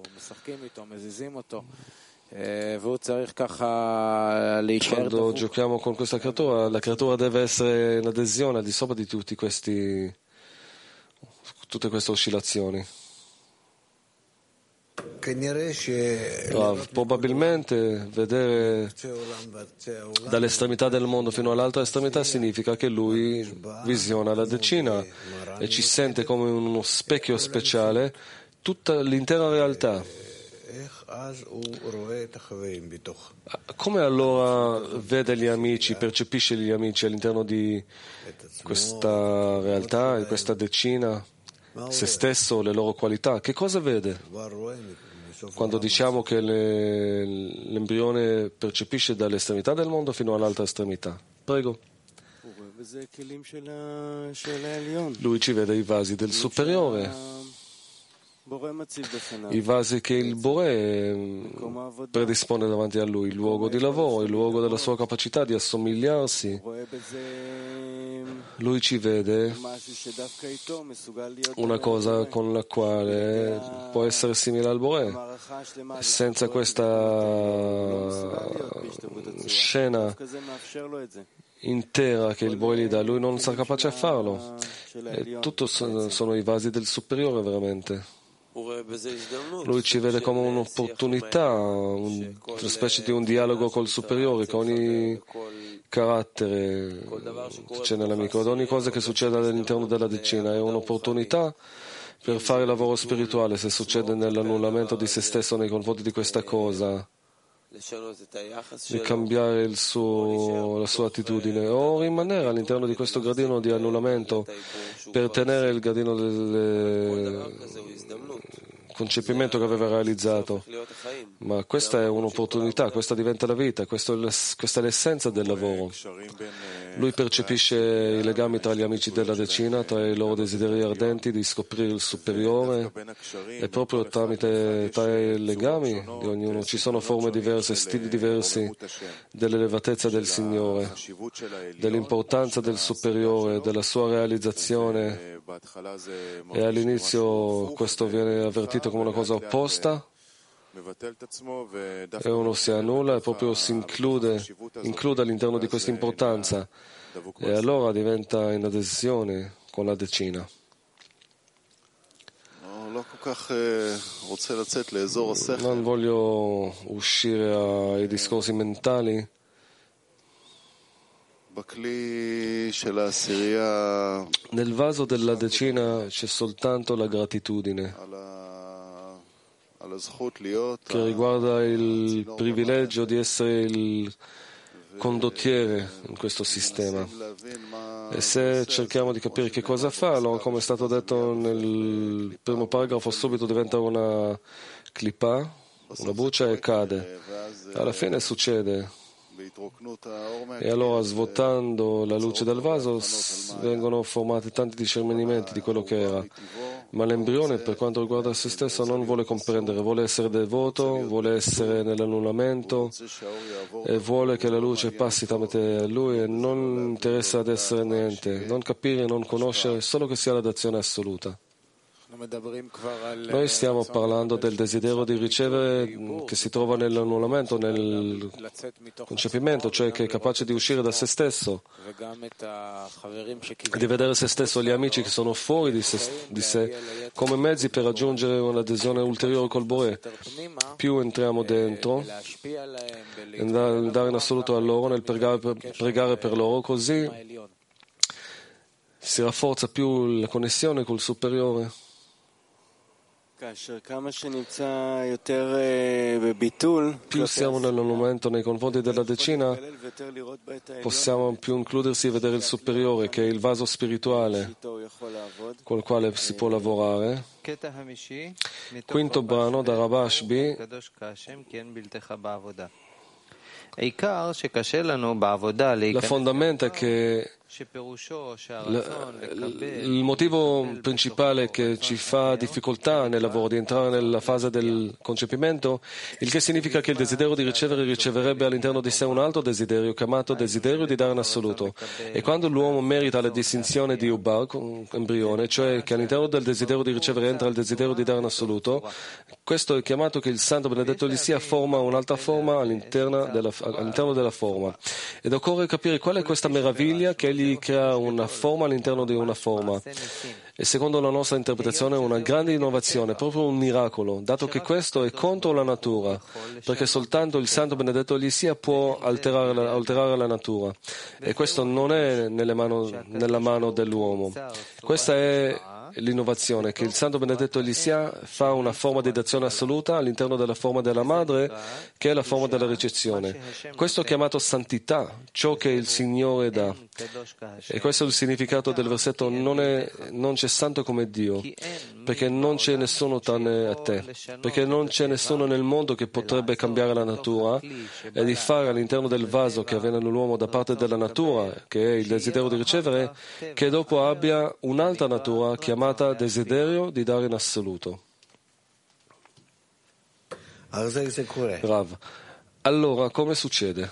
Quando giochiamo con questa creatura, la creatura deve essere in adesione al di sopra di tutti questi, tutte queste oscillazioni. Probabilmente vedere dall'estremità del mondo fino all'altra estremità significa che lui visiona la decina e ci sente come uno specchio speciale tutta l'intera realtà. Come allora vede gli amici, percepisce gli amici all'interno di questa realtà, di questa decina, se stesso, le loro qualità? Che cosa vede? Quando diciamo che le, l'embrione percepisce dall'estremità del mondo fino all'altra estremità. Prego. Lui ci vede i vasi del superiore, i vasi che il Boré predispone davanti a lui, il luogo di lavoro, il luogo della sua capacità di assomigliarsi. Lui ci vede una cosa con la quale può essere simile al Boré. Senza questa scena intera che il Boré gli dà, lui non sarà capace a farlo. E tutto sono i vasi del superiore veramente. Lui ci vede come un'opportunità, un, una specie di un dialogo col superiore, con ogni carattere che c'è nell'amico, ad ogni cosa che succede all'interno della decina. È un'opportunità per fare il lavoro spirituale, se succede nell'annullamento di se stesso nei confronti di questa cosa, di cambiare il suo, la sua attitudine o rimanere all'interno di questo gradino di annullamento per tenere il gradino del concepimento che aveva realizzato. Ma questa è un'opportunità, questa diventa la vita, questa è l'essenza del lavoro. Lui percepisce i legami tra gli amici della decina, tra i loro desideri ardenti di scoprire il superiore, e proprio tramite tra i legami di ognuno ci sono forme diverse, stili diversi dell'elevatezza del Signore, dell'importanza del superiore, della sua realizzazione. E all'inizio questo viene avvertito come una cosa opposta e uno si annulla e proprio si include, include all'interno di questa importanza e allora diventa in adesione con la decina. Non voglio uscire ai discorsi mentali. Nel vaso della decina c'è soltanto la gratitudine che riguarda il privilegio di essere il condottiere in questo sistema. E se cerchiamo di capire che cosa fa, allora, come è stato detto nel primo paragrafo, subito diventa una clipa, una buccia e cade. Alla fine succede. E allora, svuotando la luce del vaso, vengono formati tanti discernimenti di quello che era. Ma l'embrione, per quanto riguarda se stesso, non vuole comprendere, vuole essere devoto, vuole essere nell'annullamento e vuole che la luce passi tramite lui e non interessa ad essere niente, non capire, non conoscere, solo che sia la dazione assoluta. Noi stiamo parlando del desiderio di ricevere che si trova nell'annullamento, nel concepimento, cioè che è capace di uscire da se stesso, di vedere se stesso e gli amici che sono fuori di sé, di sé come mezzi per raggiungere un'adesione ulteriore col Boré. Più entriamo dentro, andare in assoluto a loro, nel pregare per, pregare per loro, così si rafforza più la connessione col superiore. Più siamo nell'annullamento nei confronti della decina, possiamo più includersi e vedere il superiore, che è il vaso spirituale col quale si può lavorare. Quinto brano da Rabash B. La fondamenta che il motivo principale che ci fa difficoltà nel lavoro di entrare nella fase del concepimento, il che significa che il desiderio di ricevere riceverebbe all'interno di sé un altro desiderio chiamato desiderio di dare in assoluto. E quando l'uomo merita la distinzione di Ubar, embrione, cioè che all'interno del desiderio di ricevere entra il desiderio di dare in assoluto, questo è chiamato che il Santo Benedetto gli sia forma un'altra forma all'interno della, all'interno della forma. Ed occorre capire qual è questa meraviglia che egli crea una forma all'interno di una forma. E secondo la nostra interpretazione è una grande innovazione, proprio un miracolo, dato che questo è contro la natura, perché soltanto il Santo Benedetto gli sia può alterare la, alterare la natura. E questo non è nelle mano, nella mano dell'uomo. Questa è l'innovazione, che il Santo Benedetto Elisea fa una forma di dazione assoluta all'interno della forma della madre, che è la forma della ricezione. Questo è chiamato santità, ciò che il Signore dà. E questo è il significato del versetto: non, è, non c'è santo come Dio, perché non c'è nessuno tranne a te, perché non c'è nessuno nel mondo che potrebbe cambiare la natura e di fare all'interno del vaso che avviene nell'uomo da parte della natura, che è il desiderio di ricevere, che dopo abbia un'altra natura chiamata desiderio di dare in assoluto. Rav. Allora, come succede?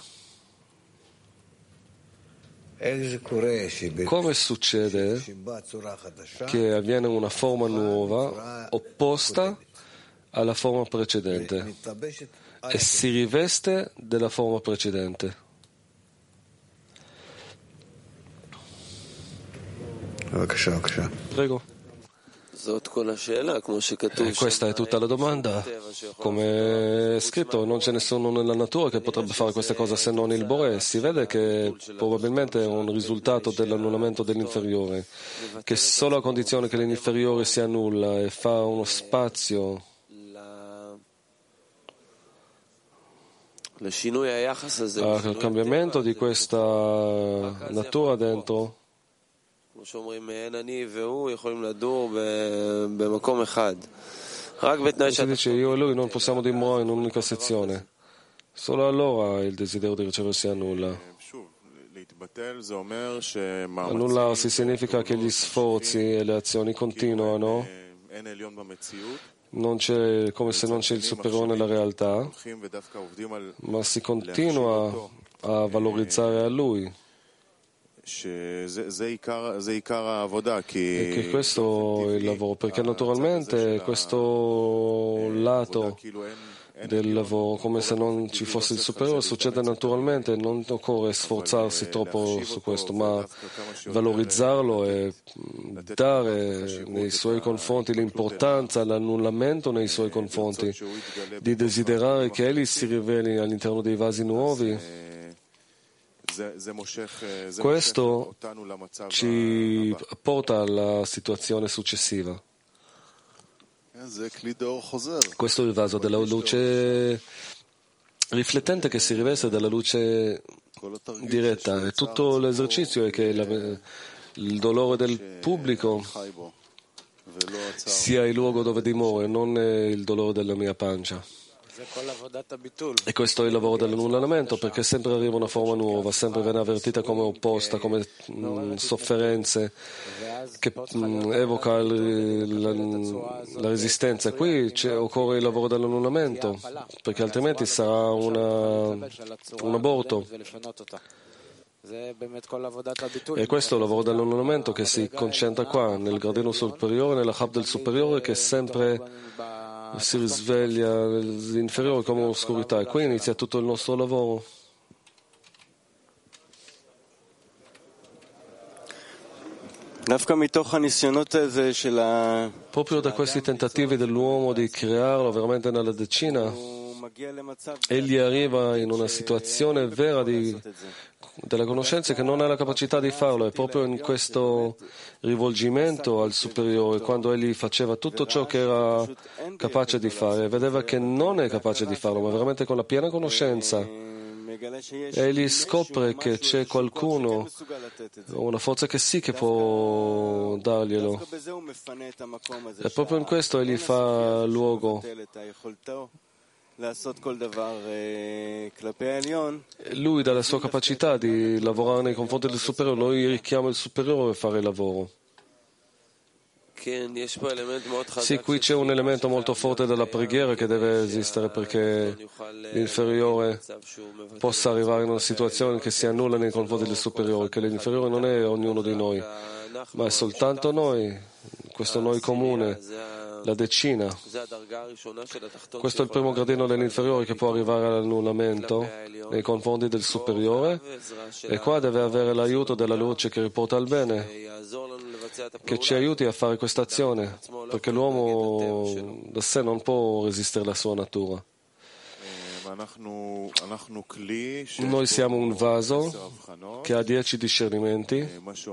Come succede che avviene una forma nuova opposta alla forma precedente e si riveste della forma precedente? Prego. E questa è tutta la domanda. Come è scritto, non c'è nessuno nella natura che potrebbe fare questa cosa se non il Boré. Si vede che probabilmente è un risultato dell'annullamento dell'inferiore, che solo a condizione che l'inferiore si annulla e fa uno spazio al cambiamento di questa natura dentro, si dice io e lui non possiamo dimorare in un'unica sezione. Solo allora il desiderio di ricevere si annulla. Annullarsi significa che gli sforzi e le azioni continuano, non c'è, come se non c'è il superiore nella realtà, ma si continua a valorizzare a lui. E che questo è il lavoro, perché naturalmente questo lato del lavoro, come se non ci fosse il superiore, succede naturalmente, non occorre sforzarsi troppo su questo, ma valorizzarlo e dare nei suoi confronti l'importanza, l'annullamento nei suoi confronti, di desiderare che egli si riveli all'interno dei vasi nuovi. Questo ci porta alla situazione successiva. Questo è il vaso della luce riflettente che si riveste dalla luce diretta. E tutto l'esercizio è che la, il dolore del pubblico sia il luogo dove dimora, non il dolore della mia pancia. E questo è il lavoro dell'annullamento, perché sempre arriva una forma nuova, sempre viene avvertita come opposta, come mh, sofferenze, che mh, evoca il, la, la resistenza. E qui occorre il lavoro dell'annullamento, perché altrimenti sarà una, un aborto. E questo è il lavoro dell'annullamento che si concentra qua, nel gradino superiore, nella hub del superiore, che sempre si risveglia l'inferiore come oscurità. E qui inizia tutto il nostro lavoro. Proprio da questi tentativi dell'uomo di crearlo veramente nella decina, egli arriva in una situazione vera di, della conoscenza che non ha la capacità di farlo. È proprio in questo rivolgimento al superiore, quando egli faceva tutto ciò che era capace di fare, vedeva che non è capace di farlo, ma veramente con la piena conoscenza. Egli scopre che c'è qualcuno, una forza che sì che può darglielo. E proprio in questo egli fa luogo. Lui, dalla sua capacità di lavorare nei confronti del superiore, lui richiama il superiore a fare il lavoro. Sì, qui c'è un elemento molto forte della preghiera che deve esistere perché l'inferiore possa arrivare in una situazione che si annulla nei confronti del superiore, che l'inferiore non è ognuno di noi, ma è soltanto noi, questo noi comune, la decina. Questo è il primo gradino dell'inferiore che può arrivare all'annullamento nei confronti del superiore, e qua deve avere l'aiuto della luce che riporta al bene, che ci aiuti a fare questa azione, perché l'uomo da sé non può resistere alla sua natura. Noi siamo un vaso che ha dieci discernimenti.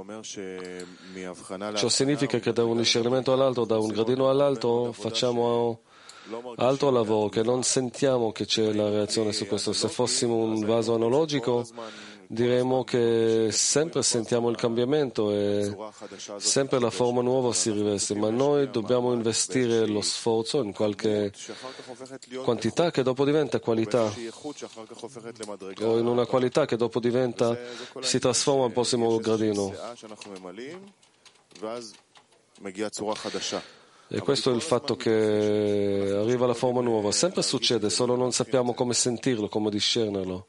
Ciò significa che da un discernimento all'altro, da un gradino all'altro, facciamo altro lavoro, che non sentiamo che c'è la reazione su questo. Se fossimo un vaso analogico, diremmo che sempre sentiamo il cambiamento e sempre la forma nuova si riveste, ma noi dobbiamo investire lo sforzo in qualche quantità che dopo diventa qualità, o in una qualità che dopo diventa, si trasforma al prossimo gradino. E questo è il fatto che arriva la forma nuova. Sempre succede, solo non sappiamo come sentirlo, come discernerlo.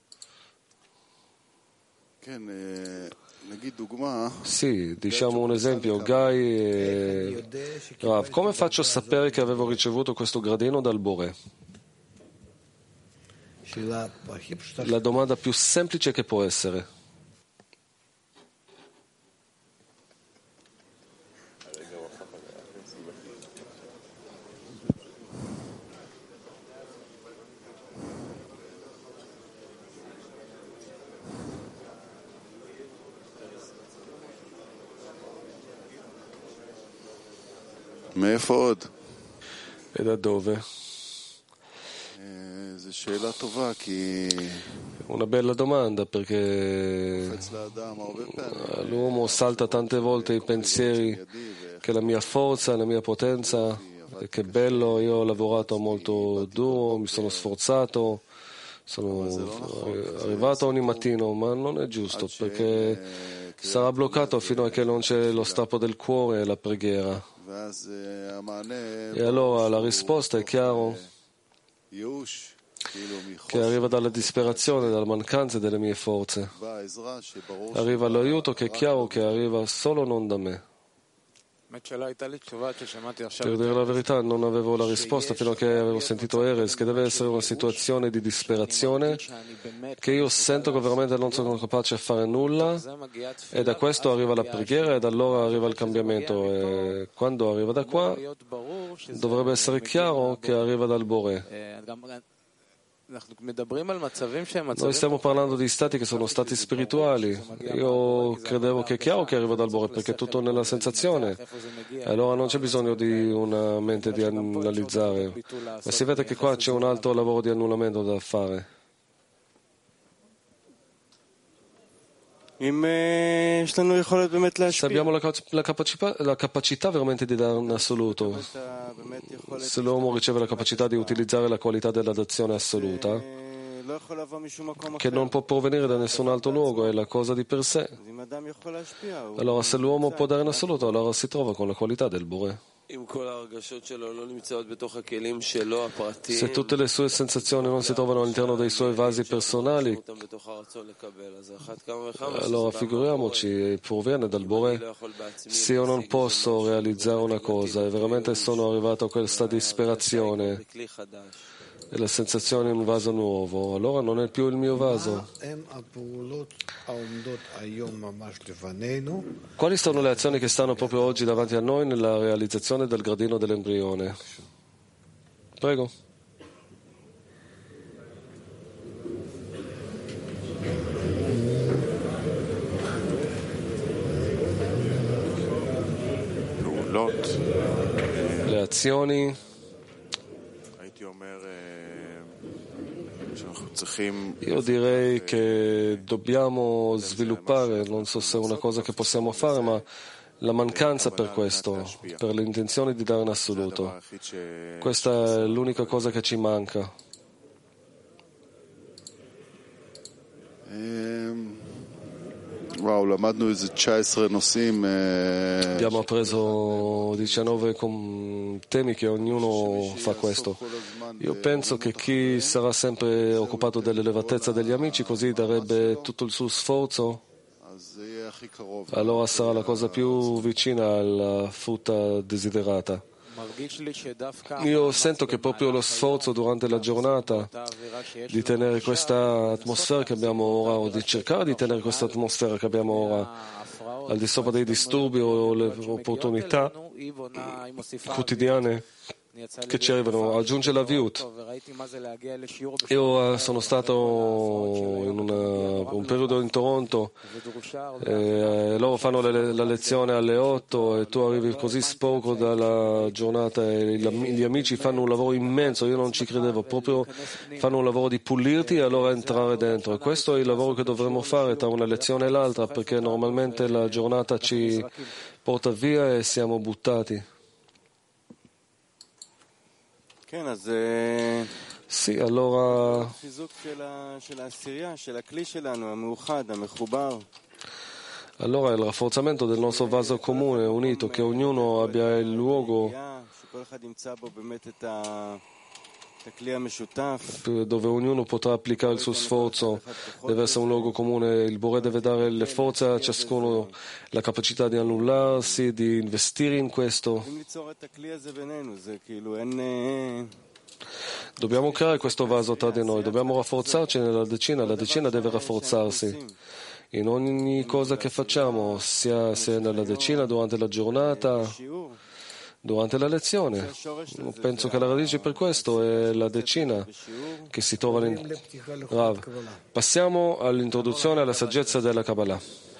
Sì, diciamo un esempio, Gai e Rav. Come faccio a sapere che avevo ricevuto questo gradino dal Bore? La domanda più semplice che può essere. E da dove? Una bella domanda, perché l'uomo salta tante volte i pensieri che la mia forza, la mia potenza, che bello, io ho lavorato molto duro, mi sono sforzato, sono arrivato ogni mattino, ma non è giusto, perché sarà bloccato fino a che non c'è lo strappo del cuore e la preghiera. E allora la risposta è chiaro che arriva dalla disperazione, dalla mancanza delle mie forze. Arriva l'aiuto che è chiaro che arriva solo non da me. Per dire la verità, non avevo la risposta fino a che avevo sentito Erez, che deve essere una situazione di disperazione, che io sento che veramente non sono capace a fare nulla, e da questo arriva la preghiera, e da allora arriva il cambiamento. E quando arriva da qua, dovrebbe essere chiaro che arriva dal Bore. Noi stiamo parlando di stati che sono stati spirituali. Io credevo che è chiaro che arriva dal Bore, perché è tutto nella sensazione. Allora non c'è bisogno di una mente di analizzare. Ma si vede che qua c'è un altro lavoro di annullamento da fare. Se abbiamo la, la, capacità, la capacità veramente di dare un assoluto, se l'uomo riceve la capacità di utilizzare la qualità della dazione assoluta, che non può provenire da nessun altro luogo, è la cosa di per sé. Allora se l'uomo può dare in assoluto, allora si trova con la qualità del Boré. Se tutte le sue sensazioni non si trovano all'interno dei suoi vasi personali, allora figuriamoci, proviene dal Boré. Se io non posso realizzare una cosa e veramente sono arrivato a questa disperazione e la sensazione in un vaso nuovo, allora non è più il mio vaso. Quali sono le azioni che stanno proprio oggi davanti a noi nella realizzazione del gradino dell'embrione? Prego. Le azioni. Io direi che dobbiamo sviluppare, non so se è una cosa che possiamo fare, ma la mancanza per questo, per l'intenzione di dare in assoluto. Questa è l'unica cosa che ci manca. Wow, Abbiamo appreso diciannove temi che ognuno fa questo. Io penso che chi sarà sempre occupato dell'elevatezza degli amici, così darebbe tutto il suo sforzo, allora sarà la cosa più vicina alla frutta desiderata. Io sento che proprio lo sforzo durante la giornata di tenere questa atmosfera che abbiamo ora, o di cercare di tenere questa atmosfera che abbiamo ora, al di sopra dei disturbi o le opportunità quotidiane che ci arrivano, aggiunge la Viut. Io sono stato in una, un periodo in Toronto e loro fanno le, la lezione alle otto e tu arrivi così sporco dalla giornata e gli amici fanno un lavoro immenso, io non ci credevo, proprio fanno un lavoro di pulirti e allora entrare dentro, e questo è il lavoro che dovremmo fare tra una lezione e l'altra, perché normalmente la giornata ci porta via e siamo buttati. Sì, allora allora il rafforzamento del nostro vaso comune unito, che ognuno abbia il luogo dove ognuno potrà applicare il suo sforzo, deve essere un luogo comune. Il Boré deve dare le forze a ciascuno, la capacità di annullarsi, di investire in questo. Dobbiamo creare questo vaso tra di noi, dobbiamo rafforzarci nella decina, la decina deve rafforzarsi in ogni cosa che facciamo, sia se nella decina, durante la giornata, durante la lezione. Penso che la radice per questo è la decina che si trova in Rav. Passiamo all'introduzione alla saggezza della Kabbalah.